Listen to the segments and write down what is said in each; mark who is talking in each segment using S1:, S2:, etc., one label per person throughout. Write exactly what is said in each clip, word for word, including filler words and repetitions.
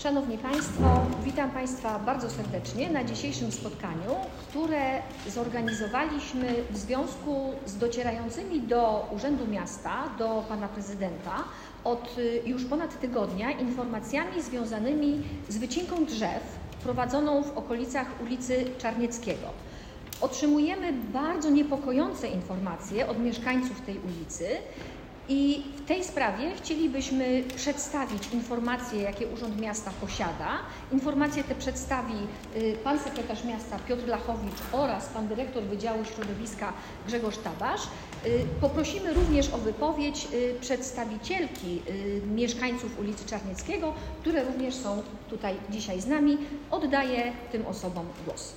S1: Szanowni Państwo, witam Państwa bardzo serdecznie na dzisiejszym spotkaniu, które zorganizowaliśmy w związku z docierającymi do Urzędu Miasta, do Pana Prezydenta od już ponad tygodnia informacjami związanymi z wycinką drzew prowadzoną w okolicach ulicy Czarnieckiego. Otrzymujemy bardzo niepokojące informacje od mieszkańców tej ulicy i w tej sprawie chcielibyśmy przedstawić informacje, jakie Urząd Miasta posiada. Informacje te przedstawi Pan Sekretarz Miasta Piotr Lachowicz oraz Pan Dyrektor Wydziału Środowiska Grzegorz Tabasz. Poprosimy również o wypowiedź przedstawicielki mieszkańców ulicy Czarnieckiego, które również są tutaj dzisiaj z nami. Oddaję tym osobom głos.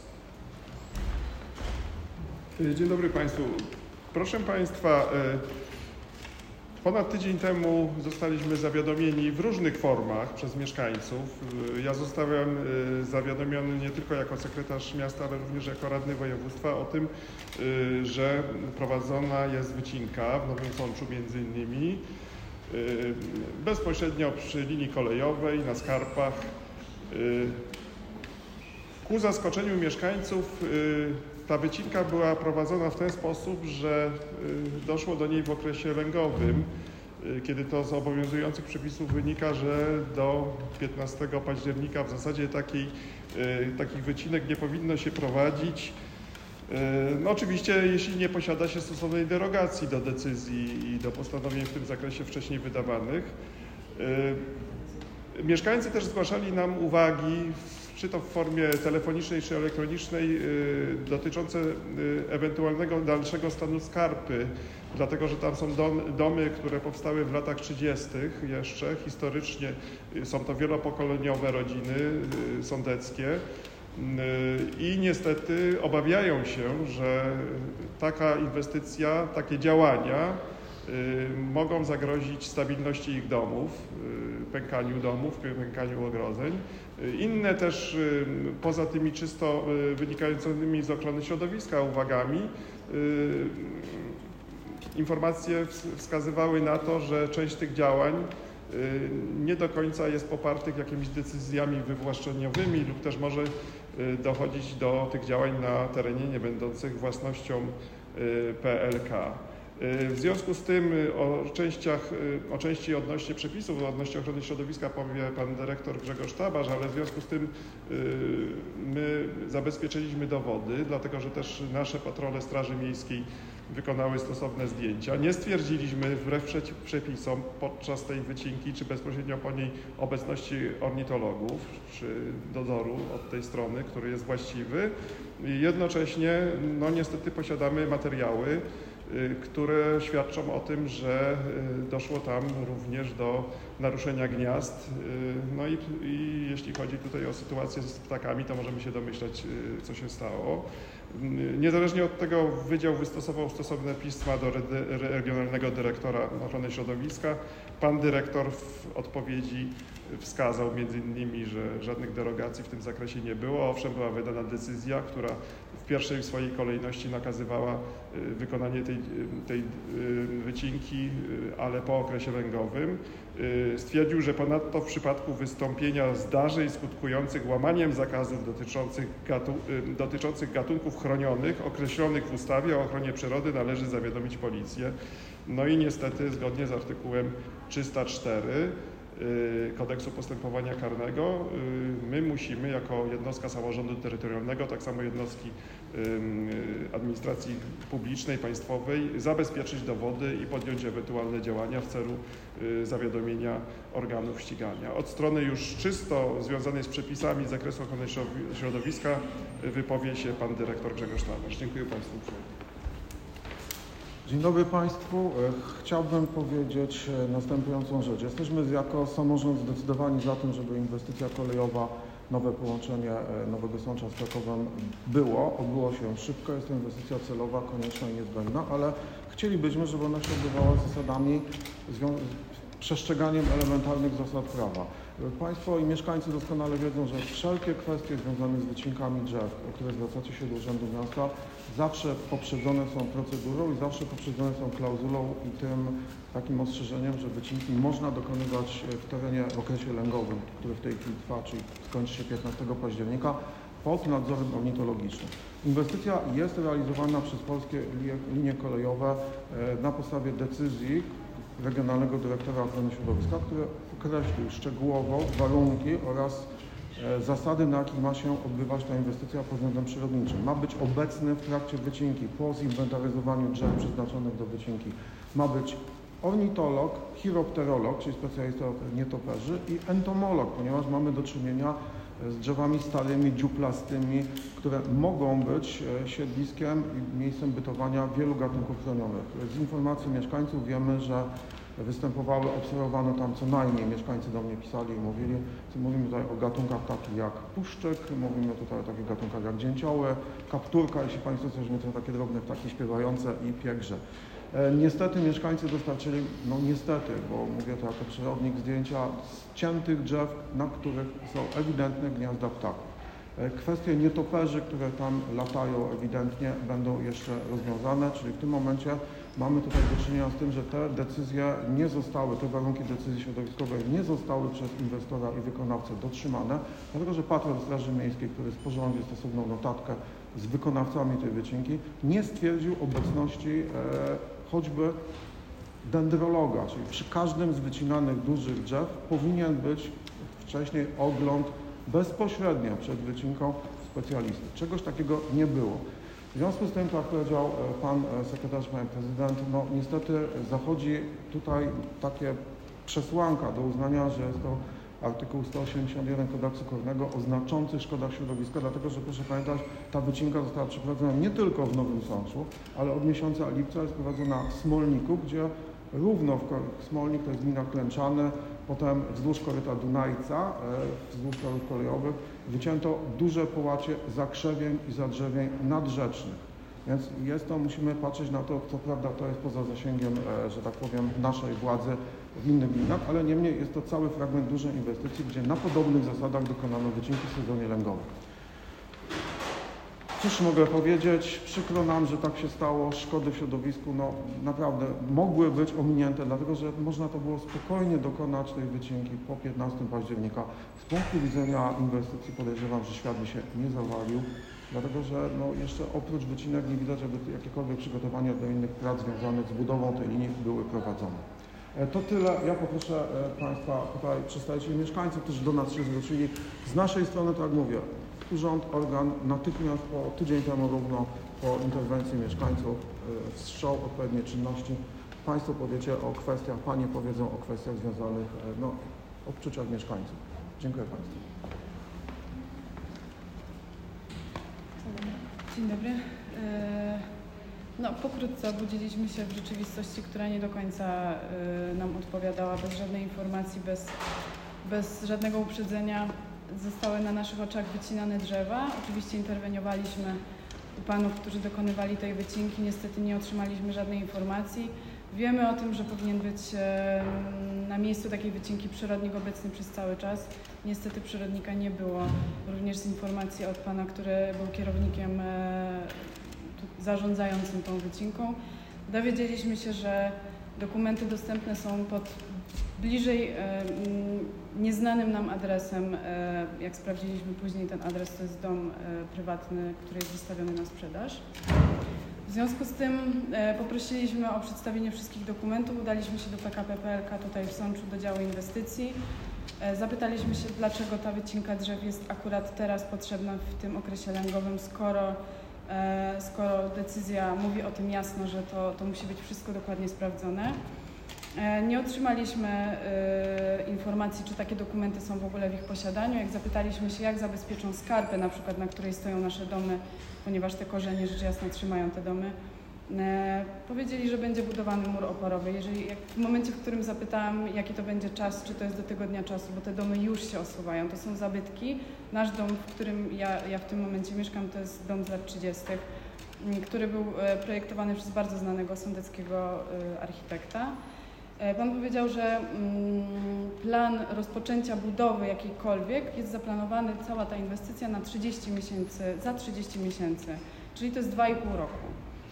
S2: Dzień dobry Państwu. Proszę Państwa, ponad tydzień temu zostaliśmy zawiadomieni w różnych formach przez mieszkańców. Ja zostałem zawiadomiony nie tylko jako sekretarz miasta, ale również jako radny województwa o tym, że prowadzona jest wycinka w Nowym Sączu między innymi bezpośrednio przy linii kolejowej, na skarpach. Ku zaskoczeniu mieszkańców ta wycinka była prowadzona w ten sposób, że doszło do niej w okresie lęgowym, kiedy to z obowiązujących przepisów wynika, że do piętnastego października w zasadzie takiej, takich wycinek nie powinno się prowadzić. No oczywiście, jeśli nie posiada się stosownej derogacji do decyzji i do postanowień w tym zakresie wcześniej wydawanych. Mieszkańcy też zgłaszali nam uwagi, czy to w formie telefonicznej, czy elektronicznej, dotyczące ewentualnego dalszego stanu skarpy, dlatego że tam są dom, domy, które powstały w latach trzydziestych jeszcze, historycznie są to wielopokoleniowe rodziny sądeckie i niestety obawiają się, że taka inwestycja, takie działania mogą zagrozić stabilności ich domów, pękaniu domów, pękaniu ogrodzeń. Inne też, poza tymi czysto wynikającymi z ochrony środowiska uwagami, informacje wskazywały na to, że część tych działań nie do końca jest popartych jakimiś decyzjami wywłaszczeniowymi lub też może dochodzić do tych działań na terenie nie będących własnością P L K. W związku z tym o, częściach, o części odnośnie przepisów, odnośnie ochrony środowiska powie Pan Dyrektor Grzegorz Tabasz, ale w związku z tym my zabezpieczyliśmy dowody, dlatego że też nasze patrole Straży Miejskiej wykonały stosowne zdjęcia. Nie stwierdziliśmy wbrew przepisom podczas tej wycinki, czy bezpośrednio po niej obecności ornitologów, czy dozoru od tej strony, który jest właściwy. Jednocześnie no niestety posiadamy materiały, które świadczą o tym, że doszło tam również do naruszenia gniazd. No i, i jeśli chodzi tutaj o sytuację z ptakami, to możemy się domyślać, co się stało. Niezależnie od tego Wydział wystosował stosowne pisma do Regionalnego Dyrektora Ochrony Środowiska. Pan dyrektor w odpowiedzi wskazał między innymi, że żadnych derogacji w tym zakresie nie było. Owszem, była wydana decyzja, która w pierwszej swojej kolejności nakazywała wykonanie tej, tej wycinki, ale po okresie lęgowym. Stwierdził, że ponadto w przypadku wystąpienia zdarzeń skutkujących łamaniem zakazów dotyczących, gatu, dotyczących gatunków chronionych określonych w ustawie o ochronie przyrody należy zawiadomić policję. No i niestety zgodnie z artykułem trzysta cztery Kodeksu Postępowania Karnego my musimy jako jednostka samorządu terytorialnego, tak samo jednostki administracji publicznej, państwowej zabezpieczyć dowody i podjąć ewentualne działania w celu zawiadomienia organów ścigania. Od strony już czysto związanej z przepisami z zakresu ochrony środowiska wypowie się Pan Dyrektor Grzegorz Tabasz. Dziękuję Państwu.
S3: Dzień dobry Państwu. Chciałbym powiedzieć następującą rzecz. Jesteśmy jako samorząd zdecydowani za tym, żeby inwestycja kolejowa, nowe połączenie Nowego Sącza z Krakowem było. Odbyło się szybko, jest to inwestycja celowa, konieczna i niezbędna, ale chcielibyśmy, żeby ona się odbywała zasadami, przestrzeganiem elementarnych zasad prawa. Państwo i mieszkańcy doskonale wiedzą, że wszelkie kwestie związane z wycinkami drzew, o które zwracacie się do Urzędu Miasta, zawsze poprzedzone są procedurą i zawsze poprzedzone są klauzulą i tym takim ostrzeżeniem, że wycinki można dokonywać w terenie w okresie lęgowym, który w tej chwili trwa, czyli skończy się piętnastego października, pod nadzorem ornitologicznym. Inwestycja jest realizowana przez polskie linie kolejowe na podstawie decyzji Regionalnego Dyrektora Ochrony Środowiska, który określił szczegółowo warunki oraz zasady, na jakich ma się odbywać ta inwestycja pod względem przyrodniczym. Ma być obecny w trakcie wycinki, po zinwentaryzowaniu drzew przeznaczonych do wycinki. Ma być ornitolog, chiropterolog, czyli specjalista od nietoperzy i entomolog, ponieważ mamy do czynienia z drzewami starymi, dziuplastymi, które mogą być siedliskiem i miejscem bytowania wielu gatunków chronionych. Z informacji mieszkańców wiemy, że występowały, obserwowano tam co najmniej, mieszkańcy do mnie pisali i mówili, mówimy tutaj o gatunkach takich jak puszczyk, mówimy tutaj o takich gatunkach jak dzięcioły, kapturka, jeśli Państwo coś wiedzą, takie drobne ptaki śpiewające i piegrze. Niestety mieszkańcy dostarczyli, no niestety, bo mówię to jako przyrodnik, zdjęcia ściętych drzew, na których są ewidentne gniazda ptaków. Kwestie nietoperzy, które tam latają ewidentnie, będą jeszcze rozwiązane, czyli w tym momencie mamy tutaj do czynienia z tym, że te decyzje nie zostały, te warunki decyzji środowiskowej nie zostały przez inwestora i wykonawcę dotrzymane, dlatego że patrol Straży Miejskiej, który sporządził stosowną notatkę z wykonawcami tej wycinki, nie stwierdził obecności e, choćby dendrologa, czyli przy każdym z wycinanych dużych drzew powinien być wcześniej ogląd bezpośrednio przed wycinką specjalisty. Czegoś takiego nie było. W związku z tym, tak jak powiedział Pan Sekretarz, Pan Prezydent, no niestety zachodzi tutaj takie przesłanka do uznania, że jest to artykuł sto osiemdziesiąt jeden kodeksu karnego o znaczących szkodach środowiska, dlatego że proszę pamiętać, ta wycinka została przeprowadzona nie tylko w Nowym Sączu, ale od miesiąca lipca jest prowadzona w Smolniku, gdzie równo w Smolnik, to jest gmina Klęczany, potem wzdłuż koryta Dunajca, wzdłuż torów kolejowych, wycięto duże połacie zakrzewień i zadrzewień nadrzecznych. Więc jest to, musimy patrzeć na to, co prawda to jest poza zasięgiem, że tak powiem, naszej władzy w innych gminach, ale niemniej jest to cały fragment dużej inwestycji, gdzie na podobnych zasadach dokonano wycinki w sezonie lęgowym. Cóż mogę powiedzieć? Przykro nam, że tak się stało. Szkody w środowisku no, naprawdę mogły być ominięte, dlatego że można to było spokojnie dokonać tej wycinki po piętnastego października. Z punktu widzenia inwestycji podejrzewam, że świat by się nie zawalił, dlatego że no, jeszcze oprócz wycinek nie widać, aby jakiekolwiek przygotowania do innych prac związanych z budową tej linii były prowadzone. To tyle. Ja poproszę Państwa tutaj przedstawicieli mieszkańców, którzy do nas się zwrócili. Z naszej strony, tak jak mówię, Urząd, organ natychmiast po tydzień temu równo po interwencji mieszkańców wstrzał odpowiednie czynności. Państwo powiecie o kwestiach, Panie powiedzą o kwestiach związanych, no, odczuciach mieszkańców. Dziękuję Państwu.
S4: Dzień dobry. No, pokrótce obudziliśmy się w rzeczywistości, która nie do końca nam odpowiadała, bez żadnej informacji, bez, bez żadnego uprzedzenia. Zostały na naszych oczach wycinane drzewa. Oczywiście interweniowaliśmy u panów, którzy dokonywali tej wycinki. Niestety nie otrzymaliśmy żadnej informacji. Wiemy o tym, że powinien być na miejscu takiej wycinki przyrodnik obecny przez cały czas. Niestety przyrodnika nie było. Również z informacji od pana, który był kierownikiem zarządzającym tą wycinką, dowiedzieliśmy się, że dokumenty dostępne są pod bliżej e, nieznanym nam adresem. E, jak sprawdziliśmy później, ten adres to jest dom e, prywatny, który jest wystawiony na sprzedaż. W związku z tym e, poprosiliśmy o przedstawienie wszystkich dokumentów. Udaliśmy się do P K P P L K tutaj w Sączu, do działu inwestycji. E, zapytaliśmy się, dlaczego ta wycinka drzew jest akurat teraz potrzebna w tym okresie lęgowym, skoro skoro decyzja mówi o tym jasno, że to, to musi być wszystko dokładnie sprawdzone. Nie otrzymaliśmy informacji, czy takie dokumenty są w ogóle w ich posiadaniu. Jak zapytaliśmy się, jak zabezpieczą skarpę, na przykład, na której stoją nasze domy, ponieważ te korzenie rzecz jasna trzymają te domy, powiedzieli, że będzie budowany mur oporowy. Jeżeli, jak w momencie, w którym zapytałam, jaki to będzie czas, czy to jest do tygodnia czasu, bo te domy już się osuwają, to są zabytki. Nasz dom, w którym ja, ja w tym momencie mieszkam, to jest dom z lat trzydziestych, który był projektowany przez bardzo znanego sądeckiego architekta. Pan powiedział, że plan rozpoczęcia budowy jakiejkolwiek jest zaplanowany, cała ta inwestycja na trzydzieści miesięcy, za trzydzieści miesięcy, czyli to jest dwa i pół roku.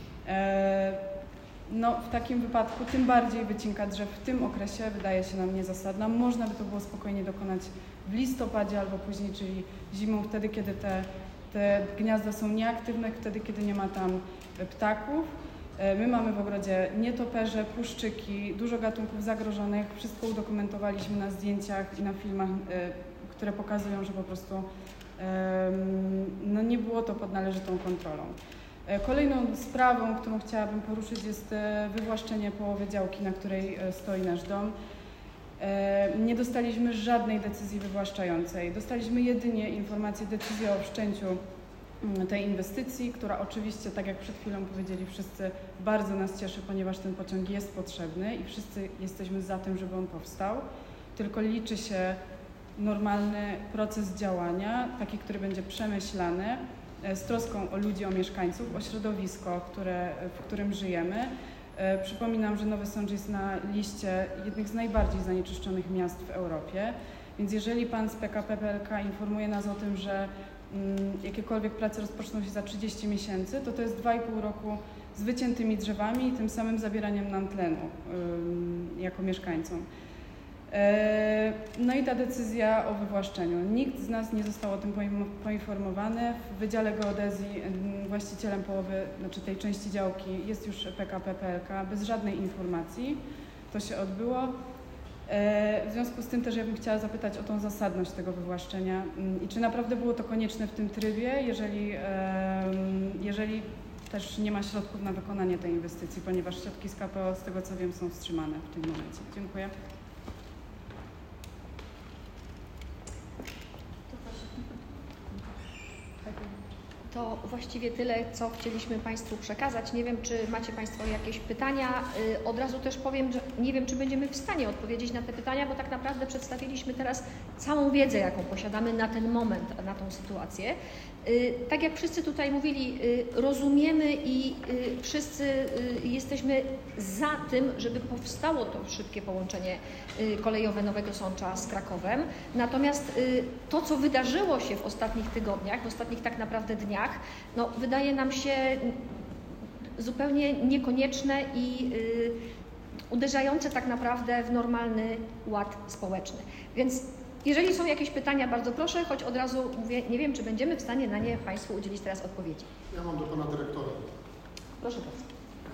S4: No, w takim wypadku tym bardziej wycinka drzew w tym okresie wydaje się nam niezasadna. Można by to było spokojnie dokonać w listopadzie albo później, czyli zimą, wtedy kiedy te, te gniazda są nieaktywne, wtedy kiedy nie ma tam ptaków. My mamy w ogrodzie nietoperze, puszczyki, dużo gatunków zagrożonych. Wszystko udokumentowaliśmy na zdjęciach i na filmach, które pokazują, że po prostu no, nie było to pod należytą kontrolą. Kolejną sprawą, którą chciałabym poruszyć, jest wywłaszczenie połowy działki, na której stoi nasz dom. Nie dostaliśmy żadnej decyzji wywłaszczającej. Dostaliśmy jedynie informację, decyzję o wszczęciu tej inwestycji, która oczywiście, tak jak przed chwilą powiedzieli wszyscy, bardzo nas cieszy, ponieważ ten pociąg jest potrzebny i wszyscy jesteśmy za tym, żeby on powstał. Tylko liczy się normalny proces działania, taki, który będzie przemyślany, z troską o ludzi, o mieszkańców, o środowisko, które, w którym żyjemy. Przypominam, że Nowy Sącz jest na liście jednych z najbardziej zanieczyszczonych miast w Europie, więc jeżeli Pan z P K P P L K informuje nas o tym, że mm, jakiekolwiek prace rozpoczną się za trzydzieści miesięcy, to to jest dwa i pół roku z wyciętymi drzewami i tym samym zabieraniem nam tlenu yy, jako mieszkańcom. No i ta decyzja o wywłaszczeniu. Nikt z nas nie został o tym poinformowany. W Wydziale Geodezji właścicielem połowy, znaczy tej części działki jest już P K P P L K, bez żadnej informacji to się odbyło. W związku z tym też ja bym chciała zapytać o tą zasadność tego wywłaszczenia i czy naprawdę było to konieczne w tym trybie, jeżeli, jeżeli też nie ma środków na wykonanie tej inwestycji, ponieważ środki z K P O, z tego co wiem, są wstrzymane w tym momencie. Dziękuję.
S1: To właściwie tyle, co chcieliśmy Państwu przekazać. Nie wiem, czy macie Państwo jakieś pytania. Od razu też powiem, że nie wiem, czy będziemy w stanie odpowiedzieć na te pytania, bo tak naprawdę przedstawiliśmy teraz całą wiedzę, jaką posiadamy na ten moment, na tą sytuację. Tak jak wszyscy tutaj mówili, rozumiemy i wszyscy jesteśmy za tym, żeby powstało to szybkie połączenie kolejowe Nowego Sącza z Krakowem. Natomiast to, co wydarzyło się w ostatnich tygodniach, w ostatnich tak naprawdę dniach, no, wydaje nam się zupełnie niekonieczne i uderzające tak naprawdę w normalny ład społeczny. Więc jeżeli są jakieś pytania, bardzo proszę, choć od razu mówię, nie wiem, czy będziemy w stanie na nie Państwu udzielić teraz odpowiedzi.
S5: Ja mam do Pana Dyrektora.
S1: Proszę bardzo.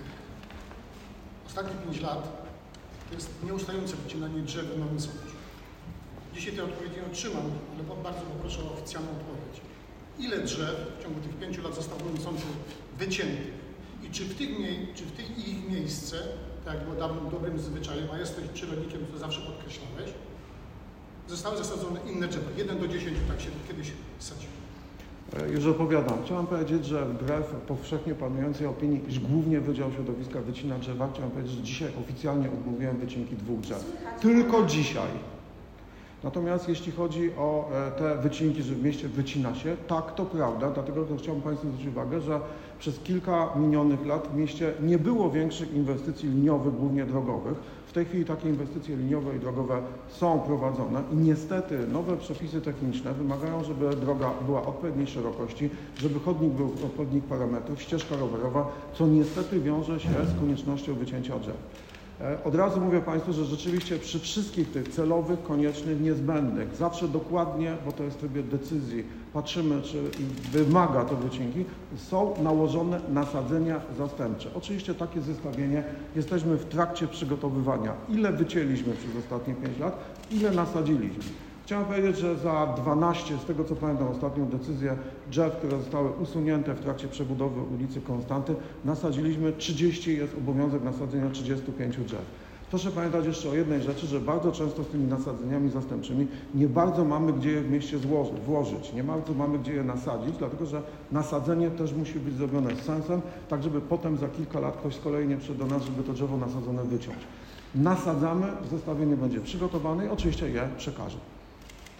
S5: Ostatnie pięć lat to jest nieustające wycinanie drzew w Nowym Sączu. Dzisiaj tej odpowiedzi nie otrzymam, ale bardzo poproszę o oficjalną odpowiedź. Ile drzew w ciągu tych pięciu lat zostało w Nowym Sączu wyciętych i czy w tych, czy w tych ich miejsce, tak jak było dawnym dobrym zwyczajem, a jesteś przyrodnikiem, co zawsze podkreślałeś, zostały zasadzone inne drzewa. jeden do dziesięciu, tak się kiedyś sadziło.
S3: Już opowiadam. Chciałem powiedzieć, że wbrew powszechnie panującej opinii, iż głównie Wydział Środowiska wycina drzewa, chciałem powiedzieć, że dzisiaj oficjalnie odmówiłem wycinki dwóch drzew. Tylko dzisiaj. Natomiast jeśli chodzi o te wycinki, że w mieście wycina się, tak, to prawda, dlatego chciałbym Państwu zwrócić uwagę, że przez kilka minionych lat w mieście nie było większych inwestycji liniowych, głównie drogowych. W tej chwili takie inwestycje liniowe i drogowe są prowadzone i niestety nowe przepisy techniczne wymagają, żeby droga była odpowiedniej szerokości, żeby chodnik był odpowiednich parametrów, ścieżka rowerowa, co niestety wiąże się z koniecznością wycięcia drzew. Od razu mówię Państwu, że rzeczywiście przy wszystkich tych celowych, koniecznych, niezbędnych, zawsze dokładnie, bo to jest w trybie decyzji, patrzymy, czy wymaga to wycinki, są nałożone nasadzenia zastępcze. Oczywiście takie zestawienie jesteśmy w trakcie przygotowywania. Ile wycięliśmy przez ostatnie pięć lat, ile nasadziliśmy. Chciałem powiedzieć, że za dwanaście, z tego co pamiętam ostatnią decyzję, drzew, które zostały usunięte w trakcie przebudowy ulicy Konstanty, nasadziliśmy trzydzieści, jest obowiązek nasadzenia trzydziestu pięciu drzew. Proszę pamiętać jeszcze o jednej rzeczy, że bardzo często z tymi nasadzeniami zastępczymi nie bardzo mamy gdzie je w mieście złożyć, włożyć, nie bardzo mamy gdzie je nasadzić, dlatego że nasadzenie też musi być zrobione z sensem, tak żeby potem za kilka lat ktoś z kolei nie przyszedł do nas, żeby to drzewo nasadzone wyciąć. Nasadzamy, zestawienie będzie przygotowane i oczywiście je przekażę.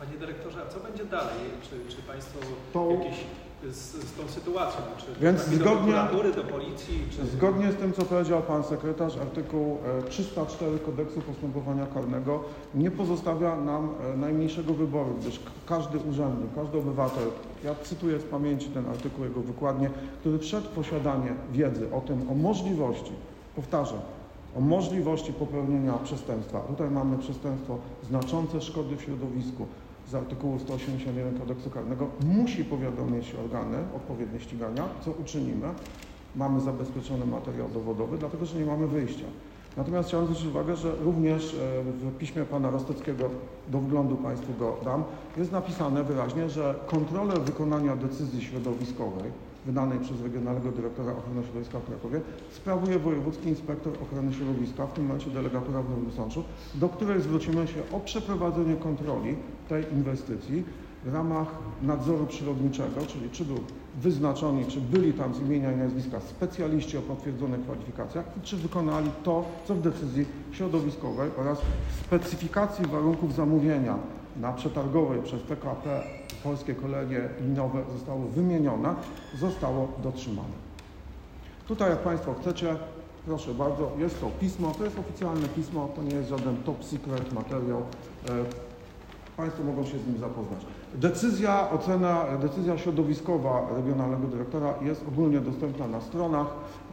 S6: Panie dyrektorze, a co będzie dalej? Czy, czy Państwo
S3: To...
S6: jakieś z, z tą sytuacją, czy
S3: Więc
S6: zgodnie, do prokuratury, do policji? Czy...
S3: Zgodnie z tym, co powiedział Pan Sekretarz, artykuł trzysta cztery Kodeksu Postępowania Karnego nie pozostawia nam najmniejszego wyboru, gdyż każdy urzędnik, każdy obywatel, ja cytuję z pamięci ten artykuł, jego wykładnię, który przed posiadaniem wiedzy o tym, o możliwości, powtarzam, o możliwości popełnienia przestępstwa, tutaj mamy przestępstwo znaczące szkody w środowisku, z artykułu sto osiemdziesiąt jeden Kodeksu Karnego, musi powiadomić organy odpowiednie ścigania, co uczynimy. Mamy zabezpieczony materiał dowodowy, dlatego że nie mamy wyjścia. Natomiast chciałem zwrócić uwagę, że również w piśmie pana Rosteckiego, do wglądu Państwu go dam, jest napisane wyraźnie, że kontrolę wykonania decyzji środowiskowej wydanej przez Regionalnego Dyrektora Ochrony Środowiska w Krakowie sprawuje Wojewódzki Inspektor Ochrony Środowiska, w tym momencie delegatura w Nowym Sączu, do której zwrócimy się o przeprowadzenie kontroli tej inwestycji w ramach nadzoru przyrodniczego, czyli czy był wyznaczoni, czy byli tam z imienia i nazwiska specjaliści o potwierdzonych kwalifikacjach i czy wykonali to, co w decyzji środowiskowej oraz specyfikacji warunków zamówienia na przetargowej przez P K P Polskie Koleje Linowe zostało wymienione, zostało dotrzymane. Tutaj, jak Państwo chcecie, proszę bardzo, jest to pismo, to jest oficjalne pismo, to nie jest żaden top secret materiał. Państwo mogą się z nim zapoznać. Decyzja, ocena, decyzja środowiskowa Regionalnego Dyrektora jest ogólnie dostępna na stronach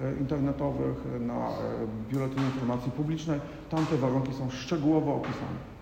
S3: internetowych, na Biuletynie Informacji Publicznej. Tam te warunki są szczegółowo opisane.